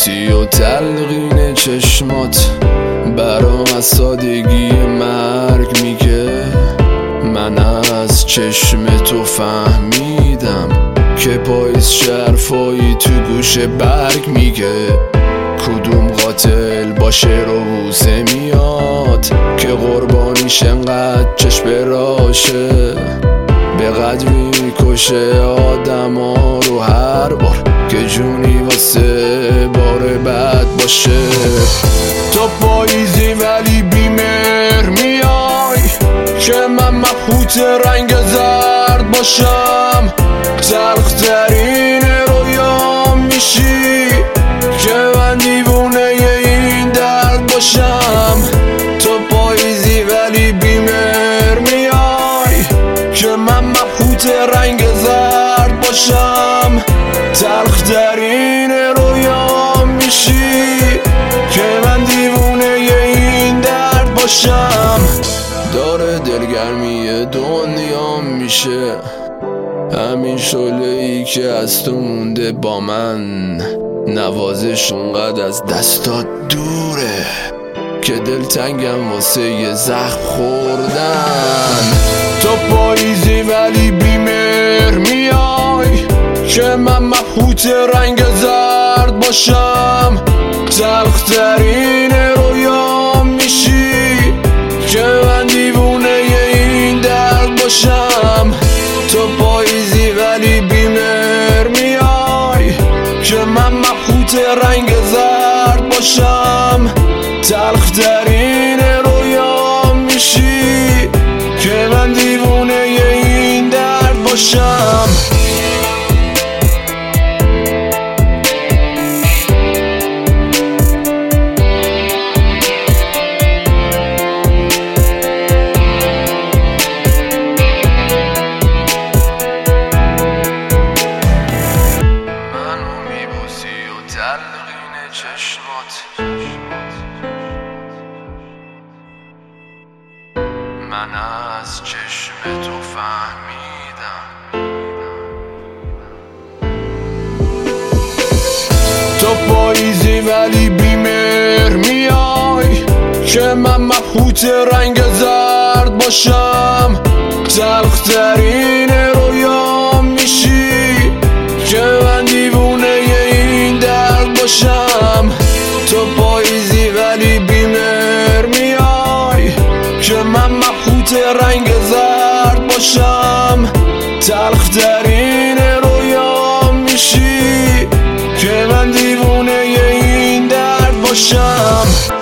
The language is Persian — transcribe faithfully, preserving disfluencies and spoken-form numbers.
میبوسی و تلقین چشمات برام از سادگی مرگ میگه. من از چشم تو فهمیدم که پاییز شرفایی تو گوش برگ میگه. کدوم قاتل با شعر و بوسه میاد که قربانیش انقدر چشم راشه. به قدری کشه آدم ها رو هر بار که جونی واسه بار بد باشه. تو پاییزی ولی بیمهر میای که من مبهوت رنگ زرد باشم. تلخترین رویام میشی که من دیوونه این درد باشم. تو پاییزی ولی بیمهر میای که من مبهوت رنگ زرد باشم. تلخترین رویام میشی که من دیوونه این درد باشم. داره دلگرمی دنیا میشه همین شعله‌ای که از تو مونده با من. نوازش اونقدر از دستات دوره که دلتنگم واسه یه زخم خوردن. تو پاییزی ولی بیمهر میای که من مبهوت رنگ زرد باشم. تلخترین رویام میشی که من دیوونه این درد باشم. تو پاییزی ولی بیمهر میای که من مبهوت رنگ زرد باشم. تلخترین رویام میشی که من دیوونه این درد باشم. تلقین چشمات من از چشم تو فهمیدم. تو پاییزی ولی بیمهر میای که من مبهوت رنگ زرد باشم. تلخترین رویام میشی که من دیوونه این درد باشم. تو پاییزی ولی بیمهر میای که من مبهوت رنگ زرد باشم. تلخترین رویام میشی که من دیوونه این درد باشم.